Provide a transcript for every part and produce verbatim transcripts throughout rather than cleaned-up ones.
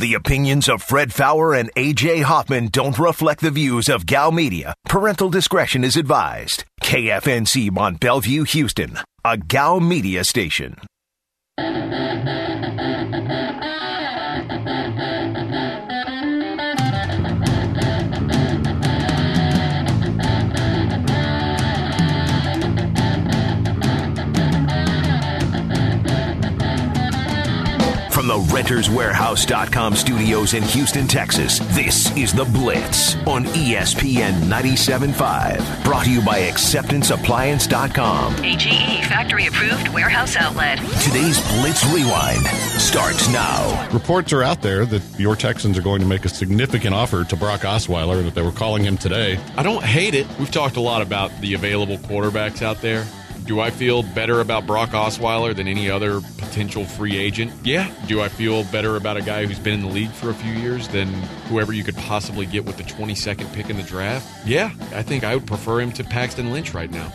The opinions of Fred Faour and A J Hoffman don't reflect the views of Gal Media. Parental discretion is advised. K F N C Mont Bellevue, Houston, a Gal Media station. From the Renters Warehouse dot com studios in Houston, Texas, this is The Blitz on E S P N ninety-seven point five. Brought to you by Acceptance Appliance dot com. A G E factory-approved warehouse outlet. Today's Blitz Rewind starts now. Reports are out there that your Texans are going to make a significant offer to Brock Osweiler, that they were calling him today. I don't hate it. We've talked a lot about the available quarterbacks out there. Do I feel better about Brock Osweiler than any other potential free agent? Yeah. Do I feel better about a guy who's been in the league for a few years than whoever you could possibly get with the twenty-second pick in the draft? Yeah. I think I would prefer him to Paxton Lynch right now.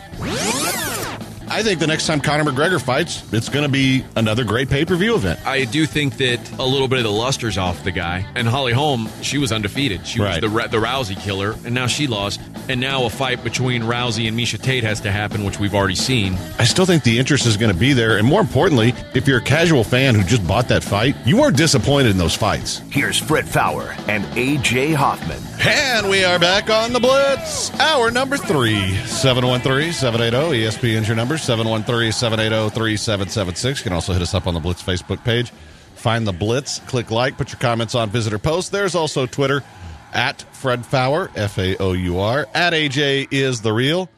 I think the next time Conor McGregor fights, it's going to be another great pay-per-view event. I do think that a little bit of the luster's off the guy. And Holly Holm, she was undefeated. She was Right. the the Rousey killer, and now she lost. And now a fight between Rousey and Miesha Tate has to happen, which we've already seen. I still think the interest is going to be there. And more importantly, if you're a casual fan who just bought that fight, you weren't disappointed in those fights. Here's Fred Faour and A J Hoffman. And we are back on the Blitz. Hour number three. seven one three, seven eight zero, E S P N's your number. seven one three, seven eight zero, three seven seven six. You can also hit us up on the Blitz Facebook page. Find the Blitz. Click like. Put your comments on visitor posts. There's also Twitter. At Fred Faour, F A O U R. At A J is the real.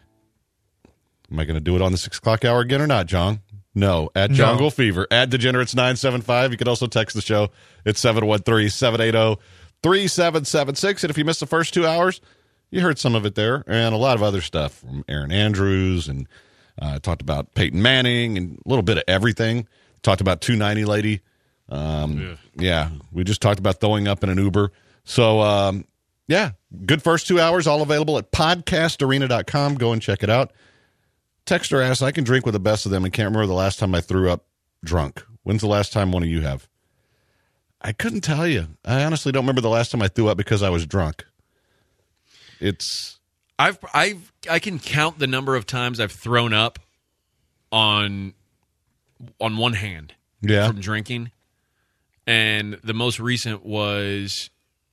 Am I going to do it on the six o'clock hour again or not, John? No. At Jungle no. Fever. At Degenerates nine seven five. You can also text the show at seven one three, seven eight zero, three seven seven six. And if you missed the first two hours, you heard some of it there and a lot of other stuff from Aaron Andrews, and uh, talked about Peyton Manning and a little bit of everything. Talked about two ninety lady. Um, yeah. yeah, we just talked about throwing up in an Uber. So, um, yeah, good first two hours, all available at podcast arena dot com. Go and check it out. Texter asks, I can drink with the best of them and can't remember the last time I threw up drunk. When's the last time one of you have? I couldn't tell you. I honestly don't remember the last time I threw up because I was drunk. It's... I've, I've, I can count the number of times I've thrown up on, on one hand yeah. from drinking. And the most recent was...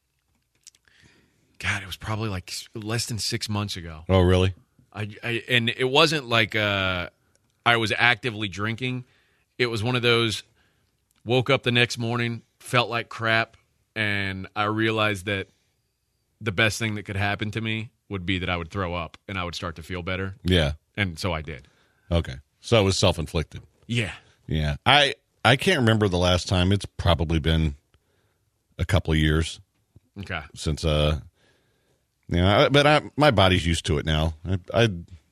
God, it was probably like less than six months ago. Oh, really? I, I and it wasn't like uh, I was actively drinking. It was one of those, woke up the next morning, felt like crap, and I realized that the best thing that could happen to me would be that I would throw up and I would start to feel better. Yeah. And so I did. Okay. So it was self-inflicted. Yeah. Yeah. I, I can't remember the last time. It's probably been a couple of years. Okay. Since... uh. Yeah, but I, my body's used to it now. I, I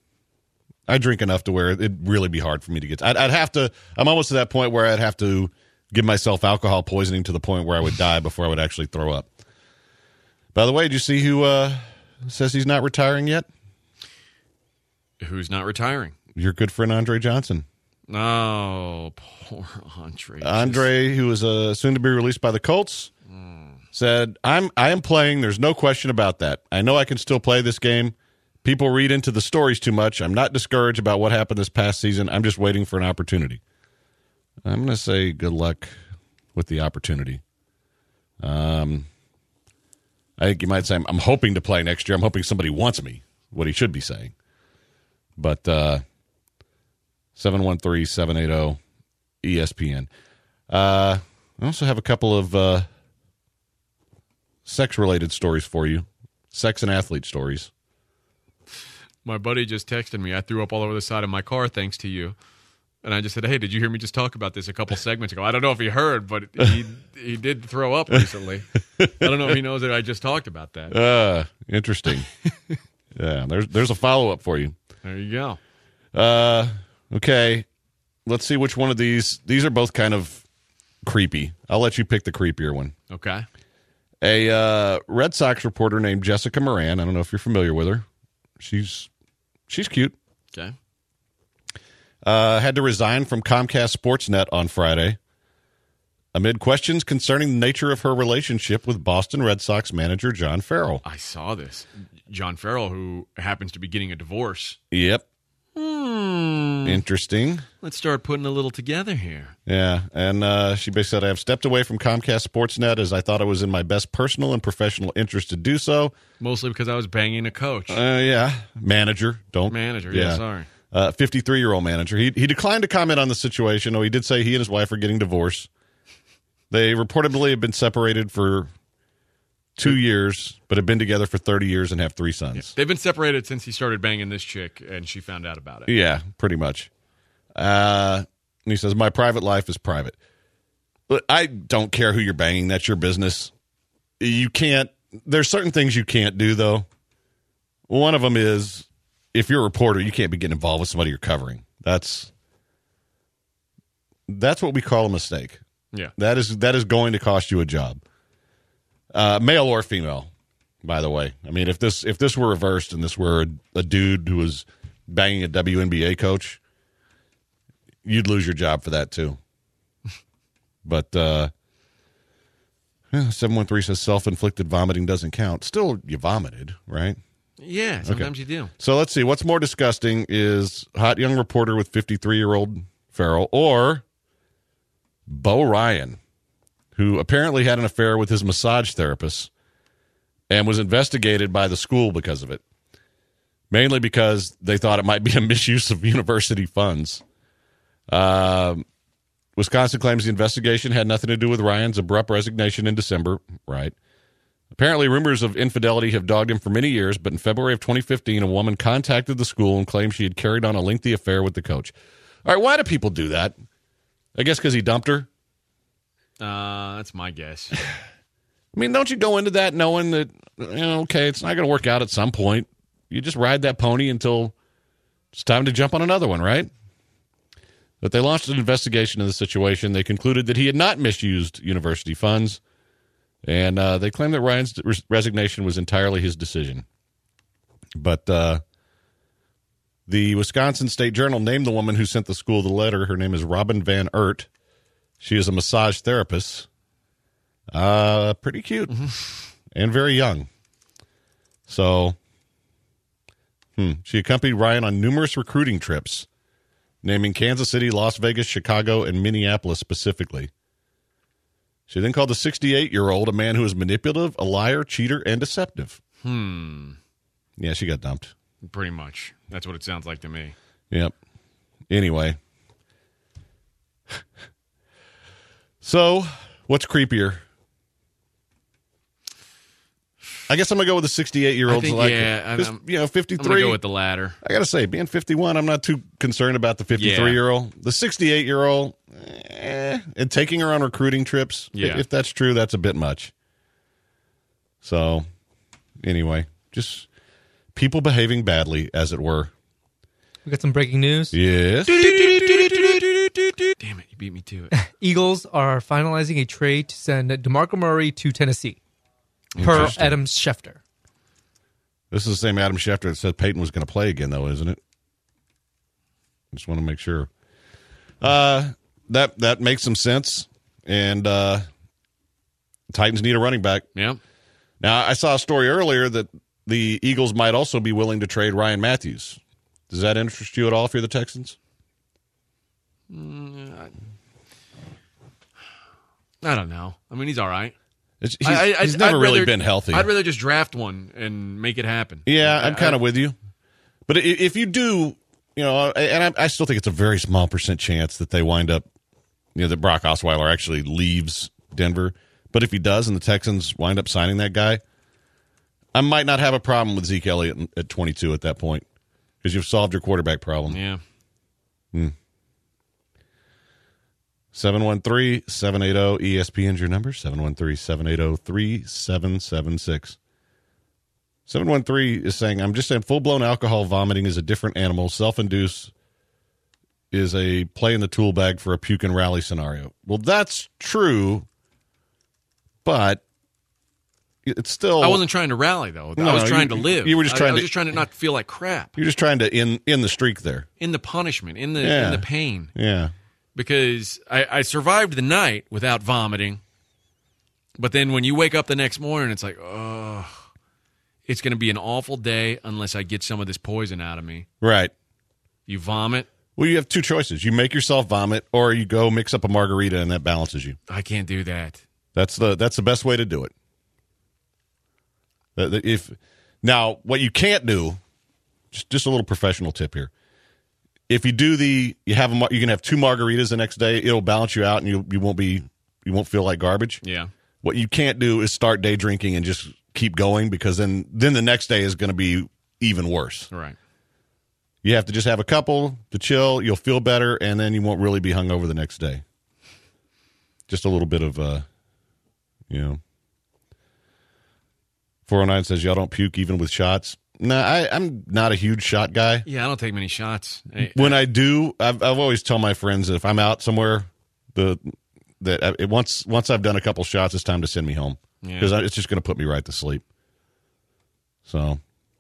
I drink enough to where it'd really be hard for me to get. To, I'd, I'd have to. I'm almost to that point where I'd have to give myself alcohol poisoning to the point where I would die before I would actually throw up. By the way, did you see who uh, says he's not retiring yet? Who's not retiring? Your good friend Andre Johnson. Oh, poor Andre. Andre, who is uh, soon to be released by the Colts. Said, I'm I am playing. There's no question about that. I know I can still play this game. People read into the stories too much. I'm not discouraged about what happened this past season. I'm just waiting for an opportunity. I'm going to say good luck with the opportunity. Um, I think you might say, I'm, I'm hoping to play next year. I'm hoping somebody wants me, what he should be saying. But uh, seven one three, seven eight zero, E S P N. Uh, I also have a couple of... Uh, sex-related stories for you. Sex and athlete stories. My buddy just texted me. I threw up all over the side of my car thanks to you. And I just said, hey, did you hear me just talk about this a couple segments ago? I don't know if he heard, but he he did throw up recently. I don't know if he knows that I just talked about that. Uh, interesting. Yeah, there's there's a follow-up for you. There you go. Uh, okay, let's see which one of these. These are both kind of creepy. I'll let you pick the creepier one. Okay. A uh, Red Sox reporter named Jessica Moran. I don't know if you're familiar with her. She's she's cute. Okay. Uh, had to resign from Comcast Sportsnet on Friday amid questions concerning the nature of her relationship with Boston Red Sox manager John Farrell. I saw this. John Farrell, who happens to be getting a divorce. Yep. Hmm. Interesting. Let's start putting a little together here. Yeah, and uh, she basically said, I have stepped away from Comcast Sportsnet as I thought it was in my best personal and professional interest to do so. Mostly because I was banging a coach. Uh, yeah, manager. Don't Manager, yeah, yeah sorry. Uh, fifty-three-year-old manager. He he declined to comment on the situation, though he did say he and his wife are getting divorced. They reportedly have been separated for two years, but have been together for thirty years and have three sons. Yeah. They've been separated since he started banging this chick, and she found out about it. Yeah, pretty much. Uh, and he says, my private life is private. But I don't care who you're banging. That's your business. You can't – there's certain things you can't do, though. One of them is – if you're a reporter, you can't be getting involved with somebody you're covering. That's that's what we call a mistake. Yeah, that is that is going to cost you a job, uh, male or female. By the way, I mean if this if this were reversed and this were a, a dude who was banging a W N B A coach, you'd lose your job for that too. But uh, seven one three says self-inflicted vomiting doesn't count. Still, you vomited, right? Yeah, sometimes okay. you do. So let's see. What's more disgusting is hot young reporter with fifty-three-year-old Farrell or Bo Ryan, who apparently had an affair with his massage therapist and was investigated by the school because of it, mainly because they thought it might be a misuse of university funds. Uh, Wisconsin claims the investigation had nothing to do with Ryan's abrupt resignation in December. Right. Apparently, rumors of infidelity have dogged him for many years, but in February of twenty fifteen, a woman contacted the school and claimed she had carried on a lengthy affair with the coach. All right, why do people do that? I guess because he dumped her? Uh, that's my guess. I mean, don't you go into that knowing that, you know, okay, it's not going to work out at some point. You just ride that pony until it's time to jump on another one, right? But they launched an investigation of the situation. They concluded that he had not misused university funds. And uh, they claim that Ryan's res- resignation was entirely his decision. But uh, the Wisconsin State Journal named the woman who sent the school the letter. Her name is Robin Van Ert. She is a massage therapist. Uh, pretty cute mm-hmm. and very young. So hmm, she accompanied Ryan on numerous recruiting trips, naming Kansas City, Las Vegas, Chicago, and Minneapolis specifically. She then called the sixty-eight-year-old a man who is manipulative, a liar, cheater, and deceptive. Hmm. Yeah, she got dumped. Pretty much. That's what it sounds like to me. Yep. Anyway. So, what's creepier? I guess I'm going to go with the sixty-eight-year-old. Think, like, yeah. I'm, you know, fifty-three. I'm going to go with the latter. I got to say, being fifty-one, I'm not too concerned about the fifty-three-year-old. The sixty-eight-year-old, eh, and taking her on recruiting trips, yeah. if that's true, that's a bit much. So, anyway, just people behaving badly, as it were. We got some breaking news. Yes. Damn it, you beat me to it. Eagles are finalizing a trade to send DeMarco Murray to Tennessee, per Adam Schefter. This is the same Adam Schefter that said Peyton was going to play again, though, isn't it? Just want to make sure. Uh, that that makes some sense, and uh, Titans need a running back. Yeah. Now, I saw a story earlier that the Eagles might also be willing to trade Ryan Matthews. Does that interest you at all if you're the Texans? Mm, I, I don't know. I mean, he's all right. It's, he's I, I, he's never I'd really rather, been healthy. I'd rather just draft one and make it happen. Yeah, I'm kind of I, with you. But if you do, you know, and I, I still think it's a very small percent chance that they wind up, you know, that Brock Osweiler actually leaves Denver. But if he does and the Texans wind up signing that guy, I might not have a problem with Zeke Elliott at twenty-two at that point because you've solved your quarterback problem. Yeah. Hmm. seven one three, seven eight zero, E S P N is your number, seven one three, seven eight zero, three seven seven six. seven one three is saying, I'm just saying full-blown alcohol vomiting is a different animal. Self-induced is a play in the tool bag for a puke and rally scenario. Well, that's true, but it's still... I wasn't trying to rally, though. No, I was trying you, to live. You were just trying I, I was to... just trying to not feel like crap. You're just trying to in in the streak there. In the punishment, in the yeah. in the pain. Yeah. because I, I survived the night without vomiting. But then when you wake up the next morning, it's like, oh, it's going to be an awful day unless I get some of this poison out of me. Right. You vomit. Well, you have two choices. You make yourself vomit, or you go mix up a margarita, and that balances you. I can't do that. That's the that's the best way to do it. If now, what you can't do, just just a little professional tip here. If you do the, you have a, you can have two margaritas the next day. It'll balance you out, and you you won't be you won't feel like garbage. Yeah. What you can't do is start day drinking and just keep going, because then then the next day is going to be even worse. Right. You have to just have a couple to chill. You'll feel better, and then you won't really be hungover the next day. Just a little bit of, uh, you know. four oh nine says, y'all don't puke even with shots. Nah, I, I'm not a huge shot guy. Yeah, I don't take many shots. I, when I, I do, I've, I've always tell my friends that if I'm out somewhere, the that I, it, once once I've done a couple shots, it's time to send me home, because yeah. it's just going to put me right to sleep. So,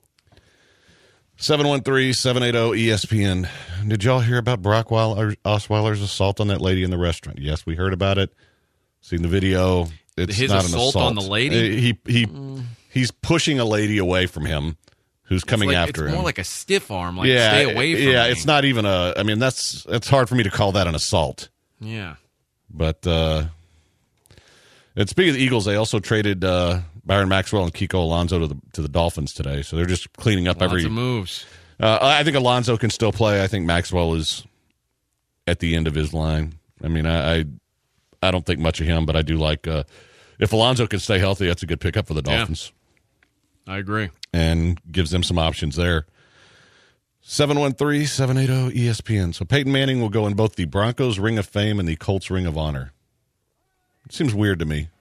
seven one three, seven eight zero, E S P N. Did y'all hear about Brock Osweiler's assault on that lady in the restaurant? Yes, we heard about it. Seen the video. It's His not assault, an assault on the lady? He he mm. He's pushing a lady away from him who's coming like, after it's him. It's more like a stiff arm, like yeah, stay away from Yeah, me. it's not even a, I mean, that's, it's hard for me to call that an assault. Yeah. But, uh, and speaking of the Eagles, they also traded uh, Byron Maxwell and Kiko Alonso to the to the Dolphins today. So they're just cleaning up Lots every of moves. Uh, I think Alonso can still play. I think Maxwell is at the end of his line. I mean, I I, I don't think much of him, but I do like uh, if Alonso can stay healthy, that's a good pickup for the Dolphins. Yeah, I agree. And gives them some options there. seven one three, seven eight zero, E S P N. So Peyton Manning will go in both the Broncos Ring of Fame and the Colts Ring of Honor. It seems weird to me.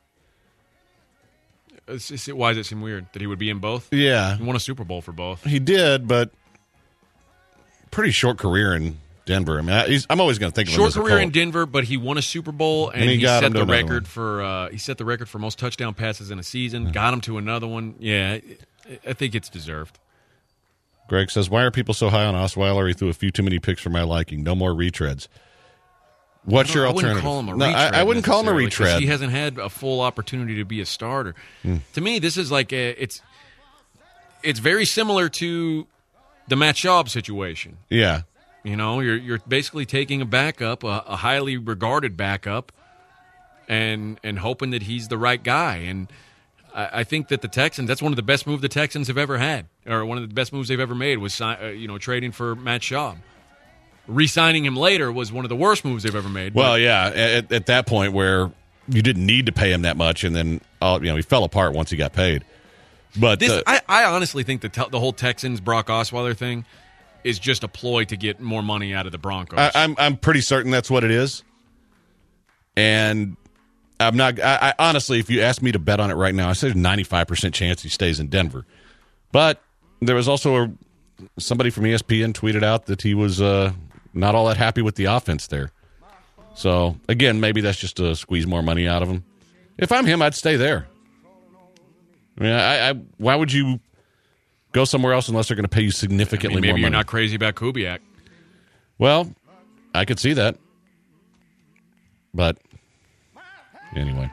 It's, it's, why does it seem weird that he would be in both? Yeah. He won a Super Bowl for both. He did, but pretty short career in Denver. I mean, I, he's, I'm always going to think of short him as career a Colt. in Denver, but he won a Super Bowl, and, And he he, got him set to the another record one. for uh, he set the record for most touchdown passes in a season. Yeah. Got him to another one. Yeah, I think it's deserved. Greg says, why are people so high on Osweiler? He threw a few too many picks for my liking. No more retreads. What's your I alternative? wouldn't call him a no, retread. I, I wouldn't call him a necessarily, 'cause retread. He hasn't had a full opportunity to be a starter. Mm. To me, this is like a, it's it's very similar to the Matt Schaub situation. Yeah. You know, you're you're basically taking a backup, a, a highly regarded backup, and and hoping that he's the right guy. And I, I think that the Texans, that's one of the best moves the Texans have ever had, or one of the best moves they've ever made was uh, you know trading for Matt Schaub. Re-signing him later was one of the worst moves they've ever made. Well, yeah, at, at that point where you didn't need to pay him that much, and then uh, you know he fell apart once he got paid. But this, uh, I, I honestly think the te- the whole Texans Brock Osweiler thing is just a ploy to get more money out of the Broncos. I, I'm I'm pretty certain that's what it is, and I'm not. I, I honestly, if you ask me to bet on it right now, I say there's ninety-five percent chance he stays in Denver. But there was also a, somebody from E S P N tweeted out that he was uh, not all that happy with the offense there. So again, maybe that's just to squeeze more money out of him. If I'm him, I'd stay there. I mean, I, I why would you go somewhere else unless they're going to pay you significantly I mean, maybe more money? Maybe you're not crazy about Kubiak. Well, I could see that. But anyway.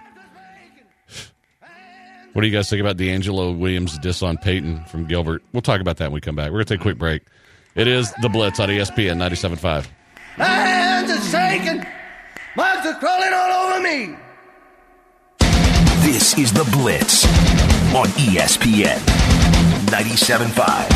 What do you guys think about D'Angelo Williams' diss on Peyton from Gilbert? We'll talk about that when we come back. We're going to take a quick break. It is The Blitz on E S P N ninety-seven point five. My hands are shaking. Bugs are crawling all over me. This is The Blitz on E S P N ninety-seven point five.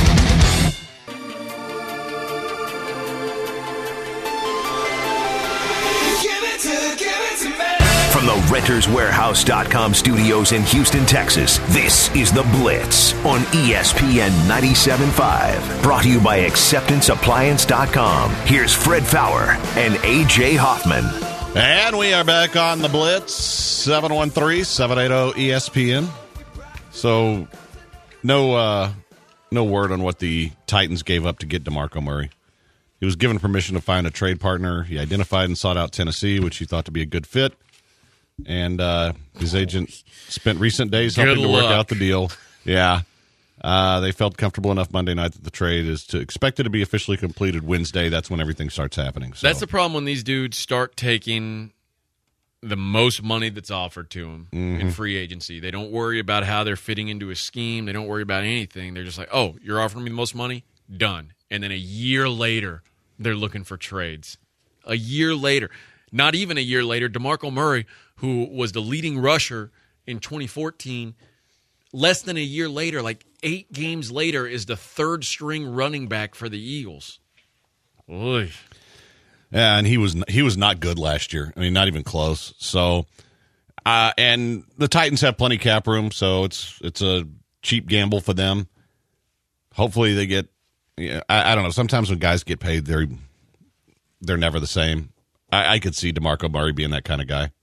From the Renters Warehouse dot com studios in Houston, Texas, this is The Blitz on E S P N ninety-seven point five. Brought to you by Acceptance Appliance dot com. Here's Fred Fowler and A J Hoffman. And we are back on The Blitz, seven one three, seven eight zero, E S P N. So, no uh, no word on what the Titans gave up to get DeMarco Murray. He was given permission to find a trade partner. He identified and sought out Tennessee, which he thought to be a good fit. And uh, his agent spent recent days helping Good to work luck. out the deal. Yeah. Uh, they felt comfortable enough Monday night that the trade is to expect it to be officially completed Wednesday. That's when everything starts happening. So. That's the problem when these dudes start taking the most money that's offered to them mm-hmm. in free agency. They don't worry about how they're fitting into a scheme. They don't worry about anything. They're just like, oh, you're offering me the most money? Done. And then a year later, they're looking for trades. A year later. Not even a year later, DeMarco Murray, who was the leading rusher in twenty fourteen, less than a year later, like eight games later, is the third string running back for the Eagles. Oy. Yeah, and he was he was not good last year. I mean, not even close. So, uh, and the Titans have plenty cap room, so it's it's a cheap gamble for them. Hopefully, they get. Yeah, I, I don't know. Sometimes when guys get paid, they're they're never the same. I, I could see DeMarco Murray being that kind of guy.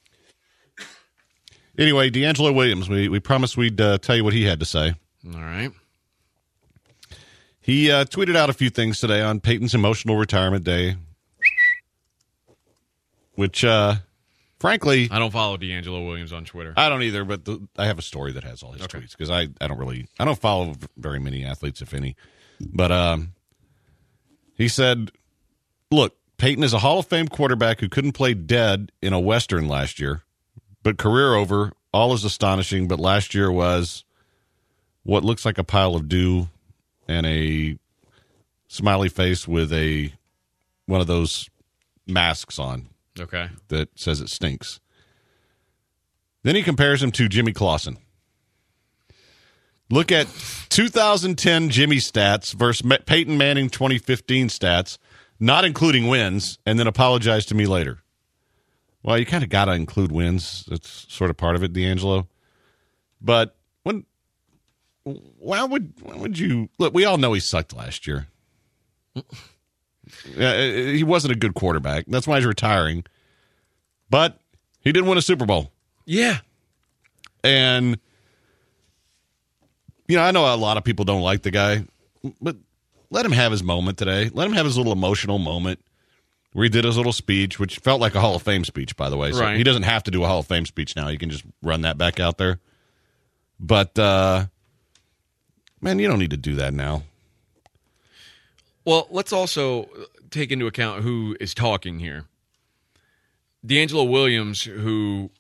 Anyway, DeAngelo Williams, we, we promised we'd uh, tell you what he had to say. All right. He uh, tweeted out a few things today on Peyton's emotional retirement day, which, uh, frankly... I don't follow DeAngelo Williams on Twitter. I don't either, but the, I have a story that has all his okay. tweets, because I, I don't really... I don't follow very many athletes, if any. But um, he said, look, Peyton is a Hall of Fame quarterback who couldn't play dead in a Western last year. But career over, all is astonishing, but last year was what looks like a pile of dew and a smiley face with a one of those masks on. Okay. That says it stinks. Then he compares him to Jimmy Clausen. Look at two thousand ten Jimmy stats versus Peyton Manning twenty fifteen stats, not including wins, and then apologize to me later. Well, you kind of got to include wins. That's sort of part of it, DeAngelo. But when, why would, why would you look? We all know he sucked last year. Yeah, he wasn't a good quarterback. That's why he's retiring. But he did win a Super Bowl. Yeah, and you know, I know a lot of people don't like the guy, but let him have his moment today. Let him have his little emotional moment. Where he did his little speech, which felt like a Hall of Fame speech, by the way. So right. He doesn't have to do a Hall of Fame speech now. You can just run that back out there. But, uh, man, you don't need to do that now. Well, let's also take into account who is talking here. DeAngelo Williams, who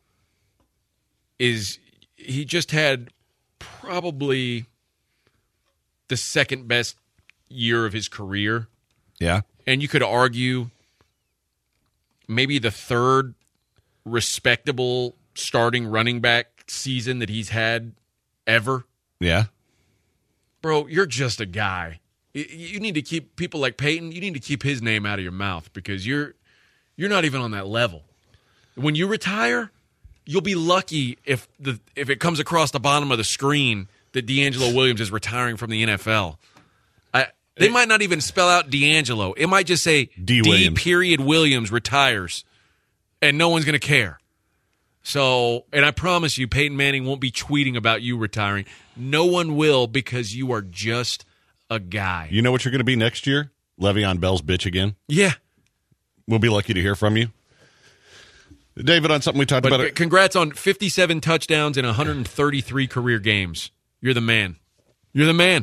is, he just had probably the second best year of his career. Yeah. And you could argue maybe the third respectable starting running back season that he's had ever. Yeah. Bro, you're just a guy. You need to keep people like Peyton, you need to keep his name out of your mouth because you're you're not even on that level. When you retire, you'll be lucky if the if it comes across the bottom of the screen that DeAngelo Williams is retiring from the N F L. I They might not even spell out D'Angelo. It might just say D. D Williams. period Williams retires, and no one's going to care. So, and I promise you, Peyton Manning won't be tweeting about you retiring. No one will because you are just a guy. You know what you're going to be next year? Le'Veon Bell's bitch again. Yeah. We'll be lucky to hear from you. David, on something we talked but about. Congrats on fifty-seven touchdowns in one hundred thirty-three career games. You're the man. You're the man.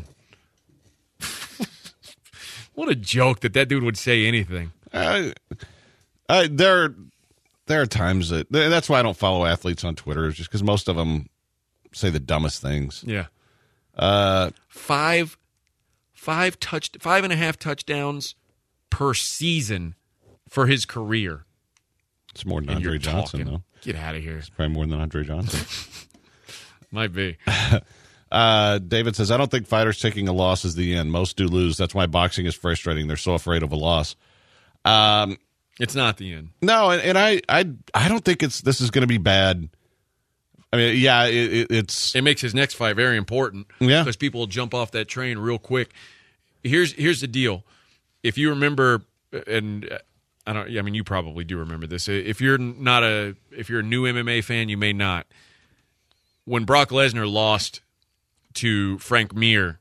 What a joke that that dude would say anything. Uh, uh, there, there are times that that's why I don't follow athletes on Twitter, just because most of them say the dumbest things. Yeah, uh, five, five touch, five and a half touchdowns per season for his career. It's more than and Andre Johnson, talking. though. Get out of here. It's probably more than Andre Johnson. Might be. Uh, David says, I don't think fighters taking a loss is the end. Most do lose. That's why boxing is frustrating. They're so afraid of a loss. Um, it's not the end. No, and, and I, I I don't think it's this is going to be bad. I mean, yeah, it, it, it's... It makes his next fight very important. Yeah. Because people will jump off that train real quick. Here's here's the deal. If you remember, and I don't, I mean, you probably do remember this. If you're not a, if you're a new M M A fan, you may not. When Brock Lesnar lost to Frank Mir,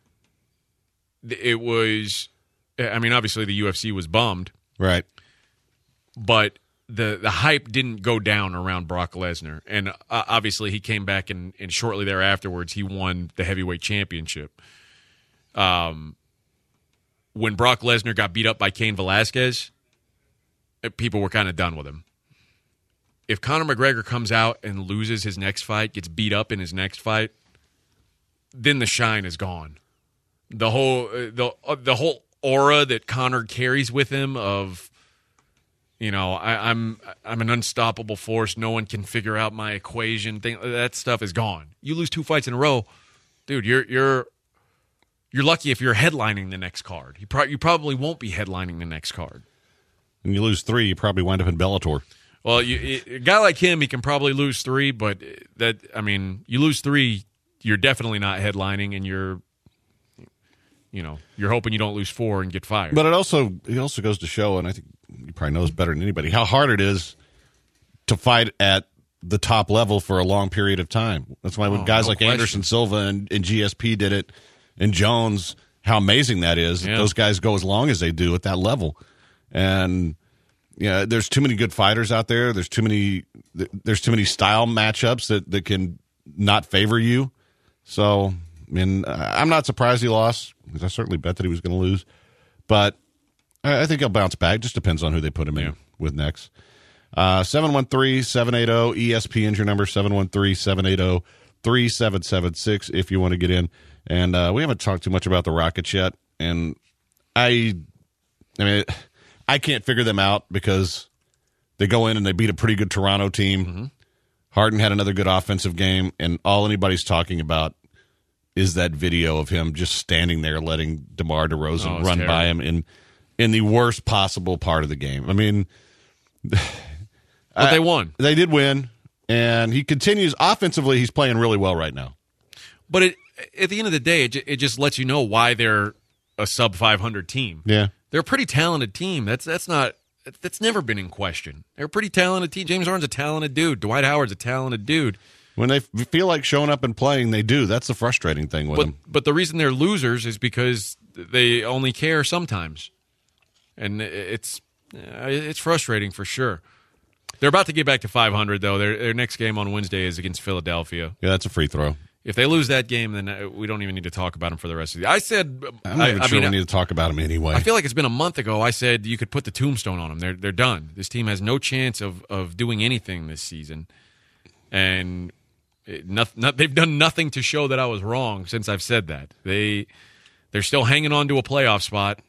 it was, I mean, obviously the U F C was bummed. Right. But the the hype didn't go down around Brock Lesnar, and uh, obviously he came back and, and shortly thereafterwards he won the heavyweight championship. Um, when Brock Lesnar got beat up by Cain Velasquez, people were kind of done with him. If Conor McGregor comes out and loses his next fight, gets beat up in his next fight, then the shine is gone. The whole the uh, the whole aura that Conor carries with him of, you know, I, I'm I'm an unstoppable force. No one can figure out my equation. Thing that stuff is gone. You lose two fights in a row, dude. You're you're you're lucky if you're headlining the next card. You, pro- you probably won't be headlining the next card. And you lose three, you probably wind up in Bellator. Well, you, a guy like him, he can probably lose three, but that I mean, you lose three, you're definitely not headlining, and you're, you know, you're hoping you don't lose four and get fired. But it also it also goes to show, and I think you probably know this better than anybody, how hard it is to fight at the top level for a long period of time. That's why when Oh, guys no like question. Anderson Silva and, and G S P did it, and Jones, how amazing that is. Yeah. Those guys go as long as they do at that level. And yeah, there's too many good fighters out there. There's too many. There's too many style matchups that, that can not favor you. So, I mean, I'm not surprised he lost because I certainly bet that he was going to lose. But I I think he'll bounce back. Just depends on who they put him in Yeah. with next. Uh, seven one three, seven eight zero, E S P N is your number, seven one three, seven eight zero, three seven seven six if you want to get in. And uh, we haven't talked too much about the Rockets yet. And I, I mean, I can't figure them out because they go in and they beat a pretty good Toronto team. Mm-hmm. Harden had another good offensive game, and all anybody's talking about is that video of him just standing there letting DeMar DeRozan Oh, it's run terrible. by him in in the worst possible part of the game. I mean, But I- they won. They did win, and he continues offensively. He's playing really well right now. But it, at the end of the day, it, ju- it just lets you know why they're a sub five hundred team. Yeah. They're a pretty talented team. That's that's not that's never been in question. They're a pretty talented team. James Harden's a talented dude. Dwight Howard's a talented dude. When they f- feel like showing up and playing, they do. That's the frustrating thing with But them. but the reason they're losers is because they only care sometimes, and it's it's frustrating for sure. They're about to get back to five hundred though. Their their next game on Wednesday is against Philadelphia. Yeah, that's a free throw. If they lose that game, then we don't even need to talk about them for the rest of the. I said, I'm not I, even I sure mean, we need to talk about him anyway. I feel like it's been a month ago. I said you could put the tombstone on them. They're they're done. This team has no chance of, of doing anything this season, and it, not, not, they've done nothing to show that I was wrong since I've said that. They they're still hanging on to a playoff spot,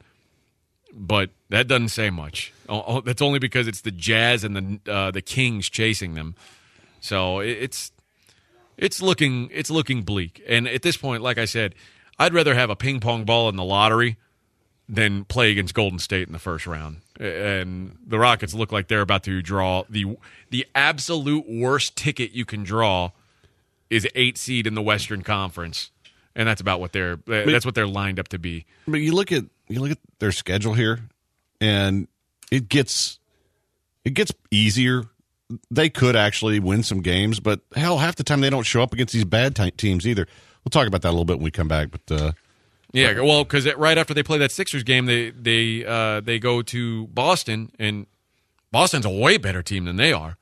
but that doesn't say much. Oh, oh, that's only because it's the Jazz and the uh, the Kings chasing them. So it, it's. It's looking it's looking bleak. And at this point, like I said, I'd rather have a ping pong ball in the lottery than play against Golden State in the first round. And the Rockets look like they're about to draw the the absolute worst ticket you can draw is eight seed in the Western Conference. And that's about what they're that's what they're lined up to be. But you look at you look at their schedule here, and it gets it gets easier. They could actually win some games, but hell, half the time they don't show up against these bad t- teams either. We'll talk about that a little bit when we come back. But uh, Yeah, well, because right after they play that Sixers game, they they uh, they go to Boston, and Boston's a way better team than they are.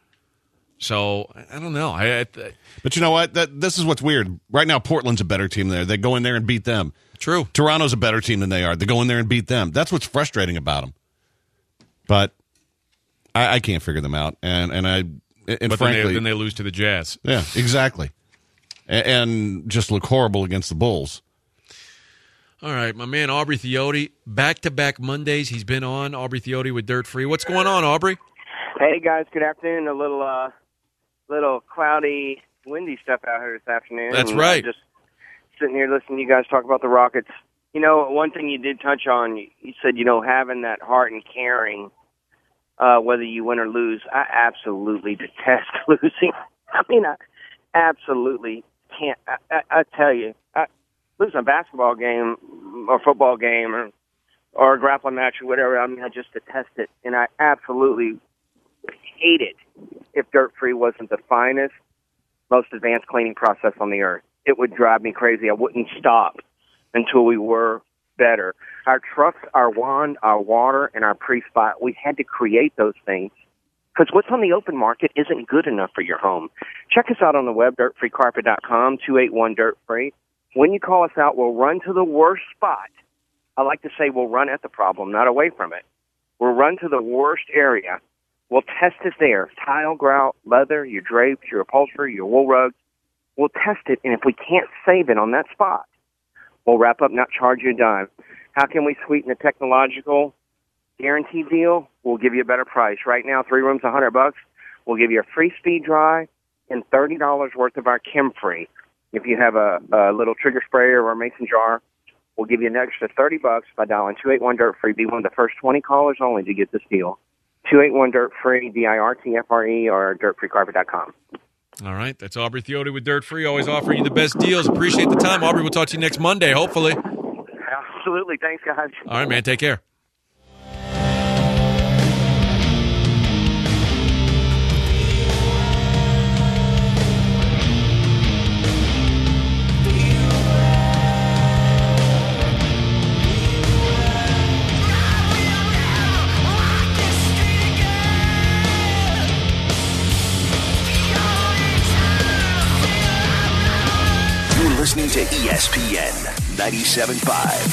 So I don't know. I, I but you know what? That this is what's weird. Right now, Portland's a better team than they are. They go in there and beat them. True. Toronto's a better team than they are. They go in there and beat them. That's what's frustrating about them. But I, I can't figure them out, and and I and but frankly, then they, then they lose to the Jazz. yeah, exactly, and, and just look horrible against the Bulls. All right, my man Aubrey Theote, back-to-back Mondays he's been on. Aubrey Theote with Dirt Free. What's going on, Aubrey? Hey guys, good afternoon. A little, uh, little cloudy, windy stuff out here this afternoon. That's And, uh, right. just sitting here listening to you guys talk about the Rockets. You know, one thing you did touch on, you, you said, you know, having that heart and caring, uh, whether you win or lose. I absolutely detest losing. I mean, I absolutely can't. I, I, I tell you, I, losing a basketball game or football game or or a grappling match or whatever, I mean, I just detest it. And I absolutely hate it if Dirt Free wasn't the finest, most advanced cleaning process on the earth. It would drive me crazy. I wouldn't stop until we were better. Our trucks, our wand, our water, and our pre-spot, we had to create those things Because what's on the open market isn't good enough for your home. Check us out on the web, dirt free carpet dot com, two eight one dirt free. When you call us out, we'll run to the worst spot. I like to say we'll run at the problem, not away from it. We'll run to the worst area. We'll test it there. Tile, grout, leather, your drapes, your upholstery, your wool rugs. We'll test it, and if we can't save it on that spot, we'll wrap up, not charge you a dime. How can we sweeten the technological guarantee deal? We'll give you a better price. Right now, three rooms, one hundred bucks. We'll give you a free speed dry and thirty dollars worth of our chem-free. If you have a, a little trigger sprayer or a mason jar, we'll give you an extra thirty bucks by dialing two eight one dirt free. Be one of the first twenty callers only to get this deal. two eight one dirt free, D I R T F R E, or dirt free carpet dot com. All right, that's Aubrey Theote with Dirt Free, always offering you the best deals. Appreciate the time, Aubrey. We'll talk to you next Monday, hopefully. Absolutely. Thanks, guys. All right, man. Take care. Listening to E S P N ninety-seven point five.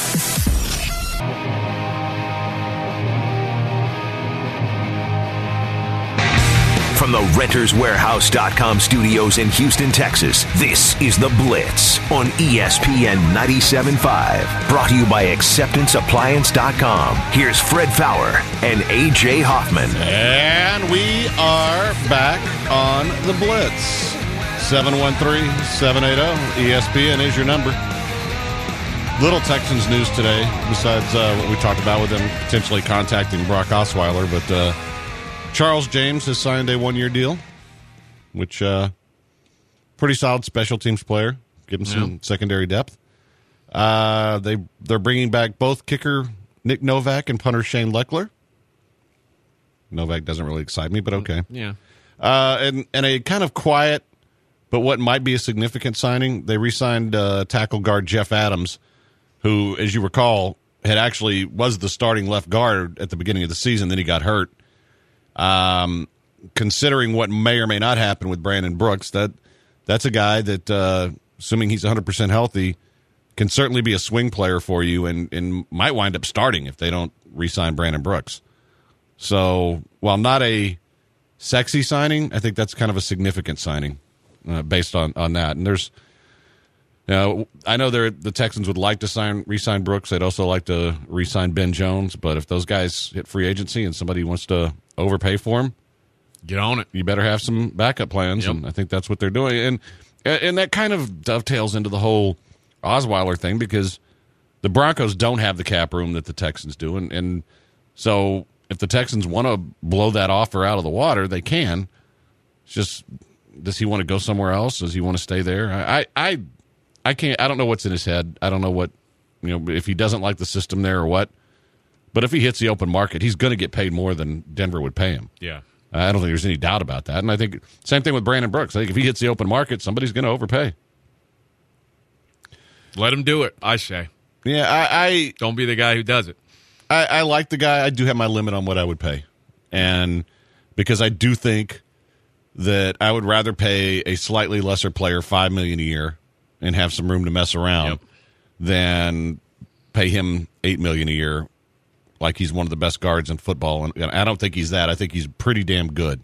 From the Renters Warehouse dot com studios in Houston, Texas, this is The Blitz on E S P N ninety-seven point five. Brought to you by Acceptance Appliance dot com. Here's Fred Fowler and A J Hoffman. And we are back on The Blitz. seven one three, seven eight zero, E S P N is your number. Little Texans news today, besides uh, what we talked about with them potentially contacting Brock Osweiler. But uh, Charles James has signed a one-year deal, which uh, pretty solid special teams player. Give him some yeah. secondary depth. Uh, they, they're bringing back both kicker Nick Novak and punter Shane Leckler. Novak doesn't really excite me, but okay. Yeah. Uh, and, and a kind of quiet, but what might be a significant signing, they re-signed uh, tackle guard Jeff Adams, who, as you recall, had actually was the starting left guard at the beginning of the season. Then he got hurt. Um, considering what may or may not happen with Brandon Brooks, that that's a guy that, uh, assuming he's one hundred percent healthy, can certainly be a swing player for you and, and might wind up starting if they don't re-sign Brandon Brooks. So, while not a sexy signing, I think that's kind of a significant signing. Uh, based on, on that. And there's, you know, I know they're, the Texans would like to sign re-sign Brooks. They'd also like to re-sign Ben Jones. But if those guys hit free agency and somebody wants to overpay for him, get on it. You better have some backup plans. Yep. And I think that's what they're doing. And and that kind of dovetails into the whole Osweiler thing because the Broncos don't have the cap room that the Texans do. And, and so if the Texans want to blow that offer out of the water, they can. It's just... Does he want to go somewhere else? Does he want to stay there? I, I, I can't. I don't know what's in his head. I don't know what, you know, if he doesn't like the system there or what. But if he hits the open market, he's going to get paid more than Denver would pay him. Yeah, I don't think there's any doubt about that. And I think same thing with Brandon Brooks. I think if he hits the open market, somebody's going to overpay. Let him do it. I say. Yeah, I, I don't be the guy who does it. I, I like the guy. I do have my limit on what I would pay, and because I do think that I would rather pay a slightly lesser player five million dollars a year and have some room to mess around yep. than pay him eight million dollars a year like he's one of the best guards in football. And I don't think he's that. I think he's pretty damn good.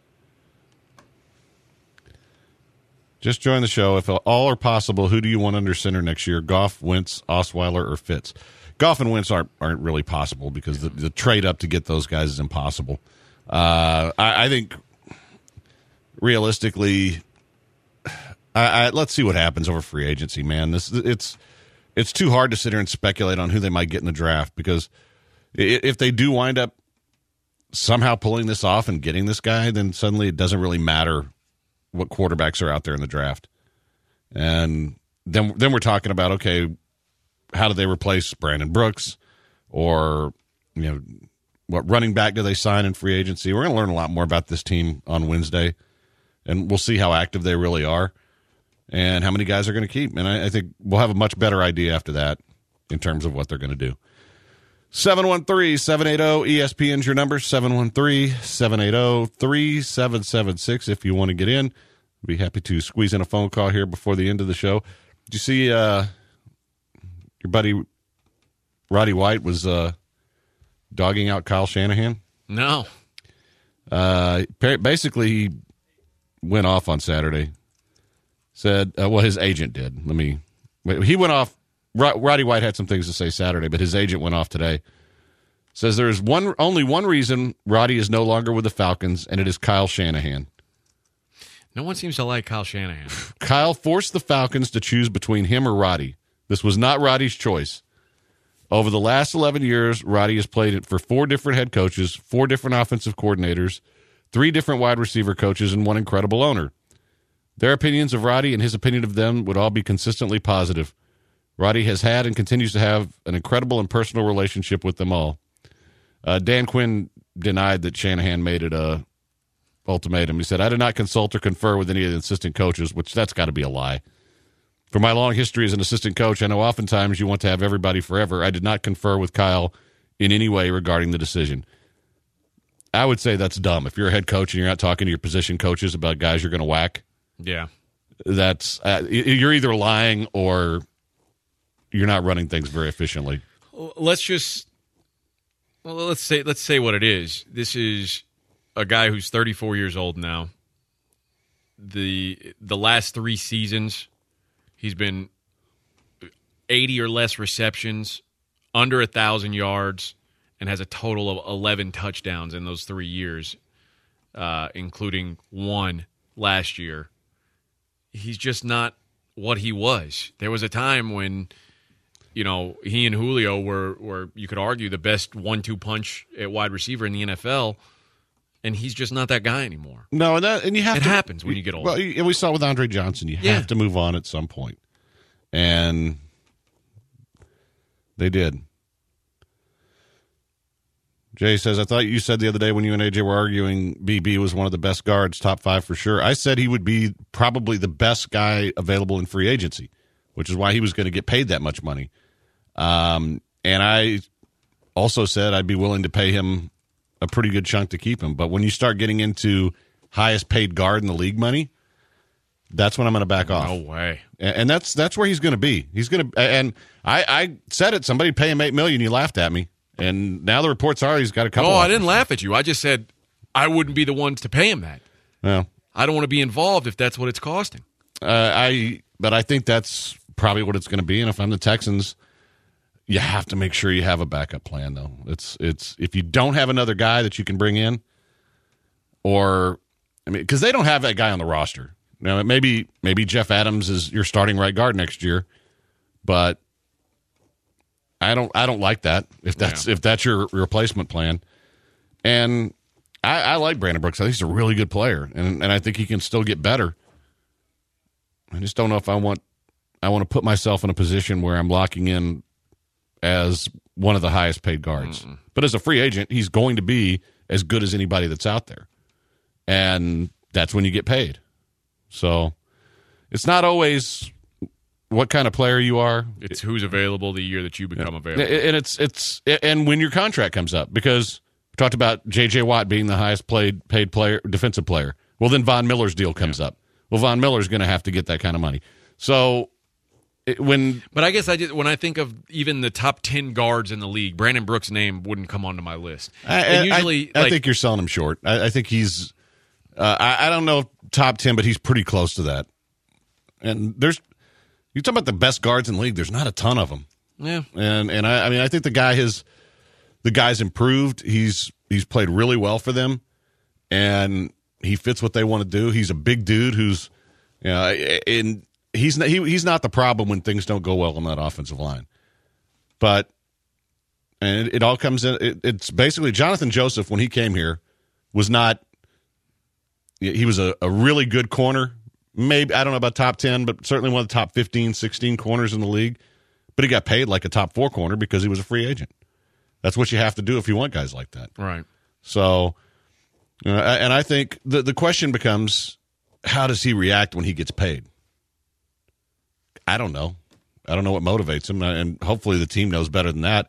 Just join the show. If all are possible, who do you want under center next year? Goff, Wentz, Osweiler, or Fitz? Goff and Wentz aren't, aren't really possible because the, the trade up to get those guys is impossible. Uh, I, I think... Realistically, I, I, let's see what happens over free agency, man. This it's it's too hard to sit here and speculate on who they might get in the draft because if they do wind up somehow pulling this off and getting this guy, then suddenly it doesn't really matter what quarterbacks are out there in the draft. And then then we're talking about, okay, how do they replace Brandon Brooks, or you know, what running back do they sign in free agency? We're going to learn a lot more about this team on Wednesday. And we'll see how active they really are and how many guys are going to keep. And I, I think we'll have a much better idea after that in terms of what they're going to do. seven one three, seven eight zero, E S P N is your number, seven one three, seven eight zero, three seven seven six if you want to get in. I'd be happy to squeeze in a phone call here before the end of the show. Did you see uh, your buddy Roddy White was uh, dogging out Kyle Shanahan? No. Uh, basically, he went off on Saturday. Said, uh, well, his agent did. Let me, he went off. Roddy White had some things to say Saturday, but his agent went off today. Says there is one, only one reason Roddy is no longer with the Falcons, and it is Kyle Shanahan. No one seems to like Kyle Shanahan. Kyle forced the Falcons to choose between him or Roddy. This was not Roddy's choice. Over the last eleven years, Roddy has played it for four different head coaches, four different offensive coordinators, three different wide receiver coaches, and one incredible owner. Their opinions of Roddy and his opinion of them would all be consistently positive. Roddy has had and continues to have an incredible and personal relationship with them all. Uh, Dan Quinn denied that Shanahan made it a ultimatum. He said, I did not consult or confer with any of the assistant coaches, which that's got to be a lie. For my long history as an assistant coach, I know oftentimes you want to have everybody forever. I did not confer with Kyle in any way regarding the decision. I would say that's dumb. If you're a head coach and you're not talking to your position coaches about guys you're going to whack, yeah, that's uh, you're either lying or you're not running things very efficiently. Let's just well, let's say let's say what it is. This is a guy who's thirty-four years old now. The the last three seasons, he's been eighty or less receptions, under a thousand yards, and has a total of eleven touchdowns in those three years, uh, including one last year. He's just not what he was. There was a time when, you know, he and Julio were, were you could argue, the best one two punch at wide receiver in the N F L, and he's just not that guy anymore. No, and that and you have it to, happens when you get older. Well, and we saw with Andre Johnson, you yeah. have to move on at some point, and they did. Jay says, I thought you said the other day when you and A J were arguing B B was one of the best guards, top five for sure. I said he would be probably the best guy available in free agency, which is why he was going to get paid that much money. Um, and I also said I'd be willing to pay him a pretty good chunk to keep him. But when you start getting into highest paid guard in the league money, that's when I'm going to back off. No way. And, and that's that's where he's going to be. He's going to. And I, I said it. Somebody pay him eight million. You laughed at me. And now the reports are he's got a couple. No, offers. I didn't laugh at you. I just said I wouldn't be the ones to pay him that. Well, I don't want to be involved if that's what it's costing. Uh, I, but I think that's probably what it's going to be. And if I'm the Texans, you have to make sure you have a backup plan, though. It's it's if you don't have another guy that you can bring in, or I mean, because they don't have that guy on the roster. Now, maybe maybe Jeff Adams is your starting right guard next year, but I don't I don't like that if that's yeah. if that's your replacement plan. And I, I like Brandon Brooks. I think he's a really good player, and and I think he can still get better. I just don't know if I want I want to put myself in a position where I'm locking in as one of the highest paid guards. Mm-mm. But as a free agent, he's going to be as good as anybody that's out there. And that's when you get paid. So it's not always what kind of player you are. It's who's available the year that you become yeah. available. And it's it's and when your contract comes up, because we talked about J J Watt being the highest played paid player, defensive player. Well, then Von Miller's deal comes yeah. up. Well, Von Miller's going to have to get that kind of money. So it, when, but I guess I just when I think of even the top ten guards in the league, Brandon Brooks' name wouldn't come onto my list. I, and usually, I, I like, think you're selling him short. I, I think he's. Uh, I, I don't know top ten, but he's pretty close to that. And there's you talk about the best guards in the league. There's not a ton of them. Yeah, and and I, I mean I think the guy has the guy's improved. He's he's played really well for them, and he fits what they want to do. He's a big dude who's, you know, and he's not, he, he's not the problem when things don't go well on that offensive line. But and it, it all comes in. It, it's basically Jonathan Joseph when he came here was not. He was a, a really good corner. Maybe I don't know about top ten, but certainly one of the top fifteen, sixteen corners in the league. But he got paid like a top four corner because he was a free agent. That's what you have to do if you want guys like that. Right. So. Uh, and I think the the question becomes, how does he react when he gets paid? I don't know. I don't know what motivates him, and hopefully the team knows better than that.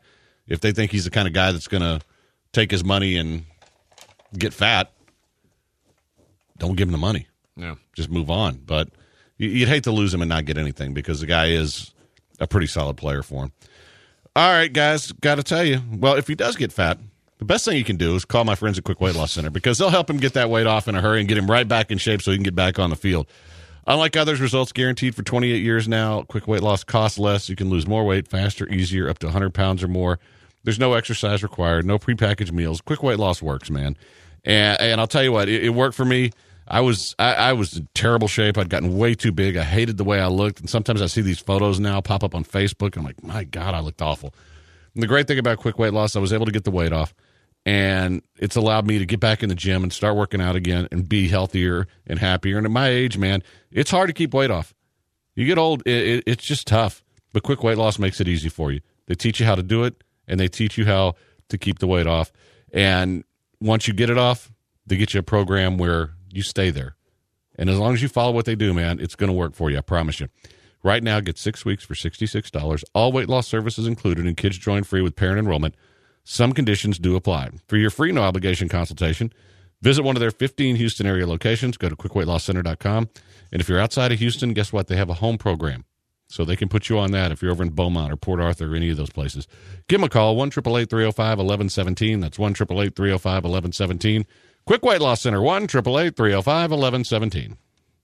If they think he's the kind of guy that's going to take his money and get fat, don't give him the money. Yeah. Just move on. But you'd hate to lose him and not get anything because the guy is a pretty solid player for him. All right, guys, got to tell you. Well, if he does get fat, the best thing you can do is call my friends at Quick Weight Loss Center because they'll help him get that weight off in a hurry and get him right back in shape so he can get back on the field. Unlike others, results guaranteed for twenty-eight years now. Quick Weight Loss costs less. You can lose more weight faster, easier, up to one hundred pounds or more. There's no exercise required, no prepackaged meals. Quick Weight Loss works, man. And, and I'll tell you what, it, it worked for me. I was I, I was in terrible shape. I'd gotten way too big. I hated the way I looked. And sometimes I see these photos now pop up on Facebook. And I'm like, my God, I looked awful. And the great thing about Quick Weight Loss, I was able to get the weight off. And it's allowed me to get back in the gym and start working out again and be healthier and happier. And at my age, man, it's hard to keep weight off. You get old, it, it, it's just tough. But Quick Weight Loss makes it easy for you. They teach you how to do it, and they teach you how to keep the weight off. And once you get it off, they get you a program where you stay there. And as long as you follow what they do, man, it's going to work for you. I promise you. Right now, get six weeks for sixty-six dollars. All weight loss services included, and kids join free with parent enrollment. Some conditions do apply. For your free no-obligation consultation, visit one of their fifteen Houston area locations. Go to quick weight loss center dot com. And if you're outside of Houston, guess what? They have a home program. So they can put you on that if you're over in Beaumont or Port Arthur or any of those places. Give them a call, one eight eight eight, three oh five, one one one seven. That's one eight eight eight, three oh five, one one one seven. Quick Weight Loss Center, one eight eight eight, three oh five, one one one seven.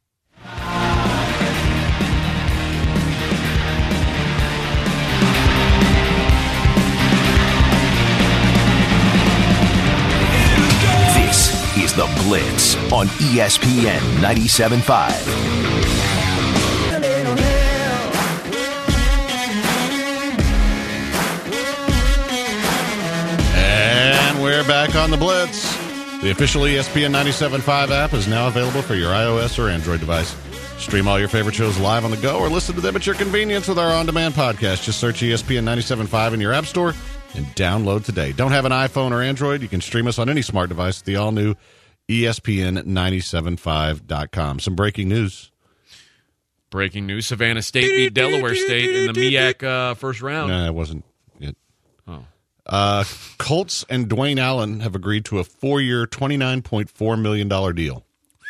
Is The Blitz on E S P N ninety-seven point five. And we're back on The Blitz. The official E S P N ninety-seven point five app is now available for your iOS or Android device. Stream all your favorite shows live on the go or listen to them at your convenience with our on-demand podcast. Just search E S P N ninety-seven point five in your app store and download today. Don't have an iPhone or Android? You can stream us on any smart device at the all-new E S P N ninety-seven point five dot com. Some breaking news. Breaking news. Savannah State beat Delaware State in the M E A C uh, first round. No, it wasn't it. Oh. Uh, Colts and Dwayne Allen have agreed to a four-year, twenty-nine point four million dollars deal.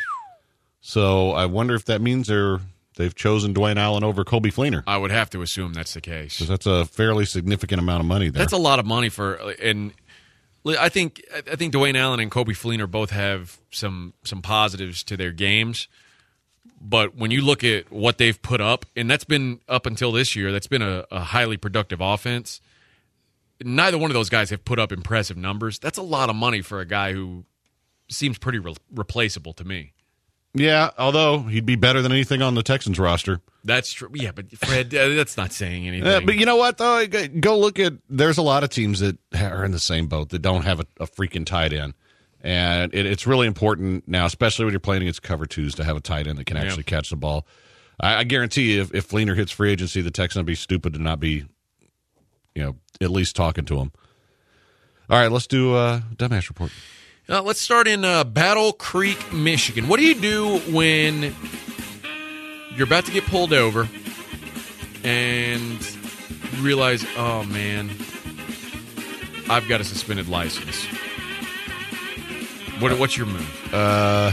So I wonder if that means they're they've chosen Dwayne Allen over Colby Fleener. I would have to assume that's the case. Because that's a fairly significant amount of money there. That's a lot of money for, and I think I think Dwayne Allen and Colby Fleener both have some some positives to their games. But when you look at what they've put up, and that's been up until this year, that's been a, a highly productive offense. Neither one of those guys have put up impressive numbers. That's a lot of money for a guy who seems pretty re- replaceable to me. Yeah, although he'd be better than anything on the Texans roster. That's true. Yeah, but Fred, uh, that's not saying anything. Uh, but you know what, though? Go look at – there's a lot of teams that are in the same boat that don't have a, a freaking tight end. And it, it's really important now, especially when you're playing against cover twos, to have a tight end that can actually yeah. catch the ball. I, I guarantee you, if, if Fleener hits free agency, the Texans would be stupid to not be, you know, at least talking to him. All right, let's do a dumbass report. Uh, let's start in uh, Battle Creek, Michigan. What do you do when you're about to get pulled over and you realize, oh, man, I've got a suspended license? What, what's your move? Uh,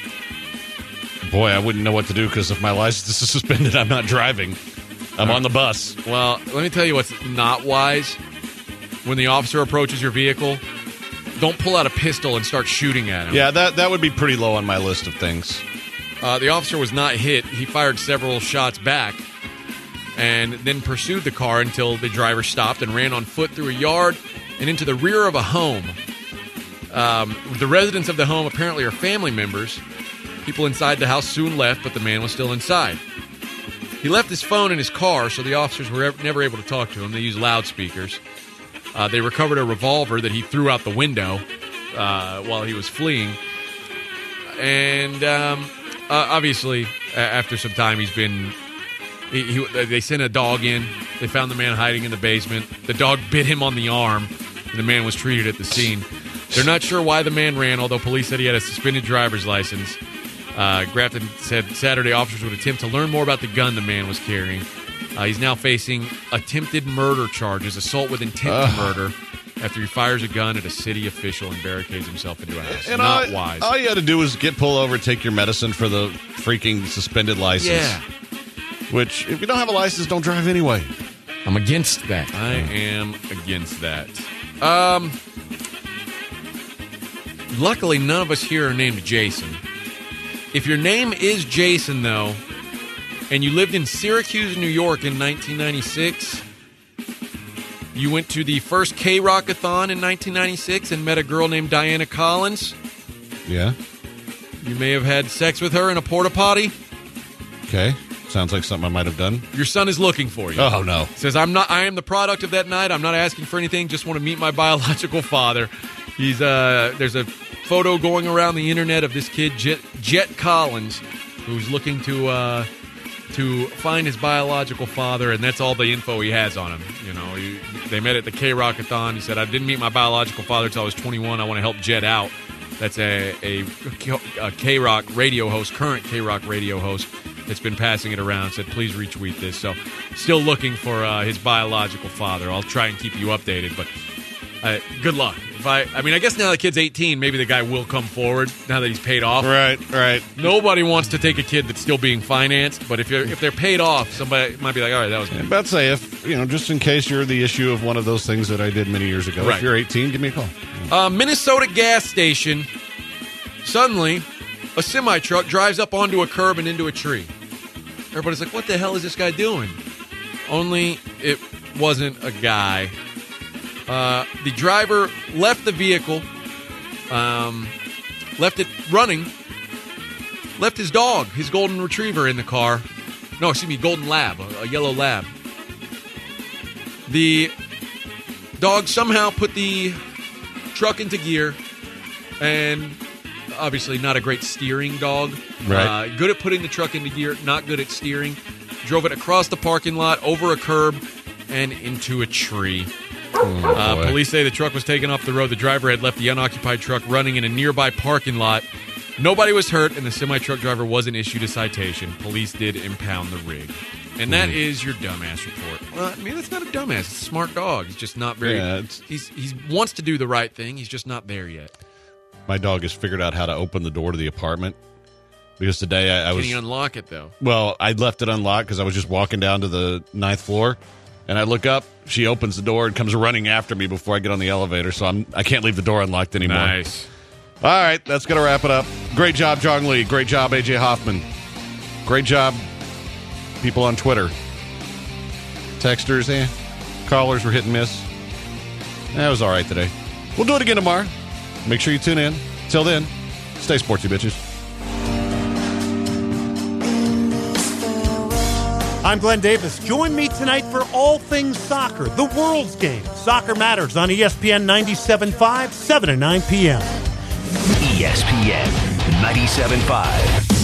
boy, I wouldn't know what to do because if my license is suspended, I'm not driving. I'm uh, on the bus. Well, let me tell you what's not wise. When the officer approaches your vehicle, don't pull out a pistol and start shooting at him. Yeah, that, that would be pretty low on my list of things. Uh, the officer was not hit. He fired several shots back and then pursued the car until the driver stopped and ran on foot through a yard and into the rear of a home. Um, the residents of the home apparently are family members. People inside the house soon left, but the man was still inside. He left his phone in his car, so the officers were never able to talk to him. They used loudspeakers. Uh, they recovered a revolver that he threw out the window uh, while he was fleeing. And um, uh, obviously, after some time, he's been... He, he, they sent a dog in. They found the man hiding in the basement. The dog bit him on the arm, and the man was treated at the scene. They're not sure why the man ran, although police said he had a suspended driver's license. Uh, Grafton said Saturday officers would attempt to learn more about the gun the man was carrying. Uh, he's now facing attempted murder charges, assault with intent uh. to murder, after he fires a gun at a city official and barricades himself into a house. And Not all, wise. All you had to do was get pulled over, take your medicine for the freaking suspended license. Yeah. Which, if you don't have a license, don't drive anyway. I'm against that. I am against that. Um, luckily, none of us here are named Jason. If your name is Jason, though, and you lived in Syracuse, New York in nineteen ninety-six, you went to the first K-Rock-a-thon in nineteen ninety-six and met a girl named Diana Collins. Yeah. You may have had sex with her in a porta potty. Okay. Sounds like something I might have done. Your son is looking for you. Oh, no. Says, I'm not. I am the product of that night. I'm not asking for anything. Just want to meet my biological father. He's uh. There's a photo going around the internet of this kid, Jet, Jet Collins, who's looking to uh, to find his biological father, and that's all the info he has on him. You know, he, they met at the K-Rock-a-thon. He said, I didn't meet my biological father until I was twenty-one. I want to help Jet out. That's a, a, a K-Rock radio host, current K-Rock radio host, that's been passing it around. Said, please retweet this. So, still looking for uh, his biological father. I'll try and keep you updated, but uh, good luck. If I, I mean, I guess now the kid's eighteen, maybe the guy will come forward now that he's paid off. Right, right. Nobody wants to take a kid that's still being financed, but if you're if they're paid off, somebody might be like, all right, that was good. I'm about to say, if, you know, just in case you're the issue of one of those things that I did many years ago, Right. if you're eighteen, give me a call. Uh, Minnesota gas station. Suddenly, a semi-truck drives up onto a curb and into a tree. Everybody's like, what the hell is this guy doing? Only it wasn't a guy. Uh, the driver left the vehicle, um, left it running, left his dog, his golden retriever, in the car. No, excuse me, golden lab, a, a yellow lab. The dog somehow put the truck into gear, and obviously not a great steering dog. Right. Uh, good at putting the truck into gear, not good at steering. Drove it across the parking lot, over a curb, and into a tree. Oh, uh, police say the truck was taken off the road. The driver had left the unoccupied truck running in a nearby parking lot. Nobody was hurt, and the semi-truck driver wasn't issued a citation. Police did impound the rig. And that mm. is your dumbass report. Well, I mean, that's not a dumbass. It's a smart dog. He's just not very... Yeah, he's He wants to do the right thing. He's just not there yet. My dog has figured out how to open the door to the apartment. Because today I, I was... Can you unlock it, though? Well, I left it unlocked because I was just walking down to the ninth floor. And I look up, she opens the door and comes running after me before I get on the elevator. So I'm, I can't leave the door unlocked anymore. Nice. All right, that's going to wrap it up. Great job, Jong Lee. Great job, A J Hoffman. Great job, people on Twitter. Texters, eh. Callers were hit and miss. That was all right today. We'll do it again tomorrow. Make sure you tune in. Till then, stay sportsy, bitches. I'm Glenn Davis. Join me tonight for all things soccer, the world's game. Soccer Matters on E S P N ninety-seven point five, seven to nine p.m. E S P N ninety-seven point five.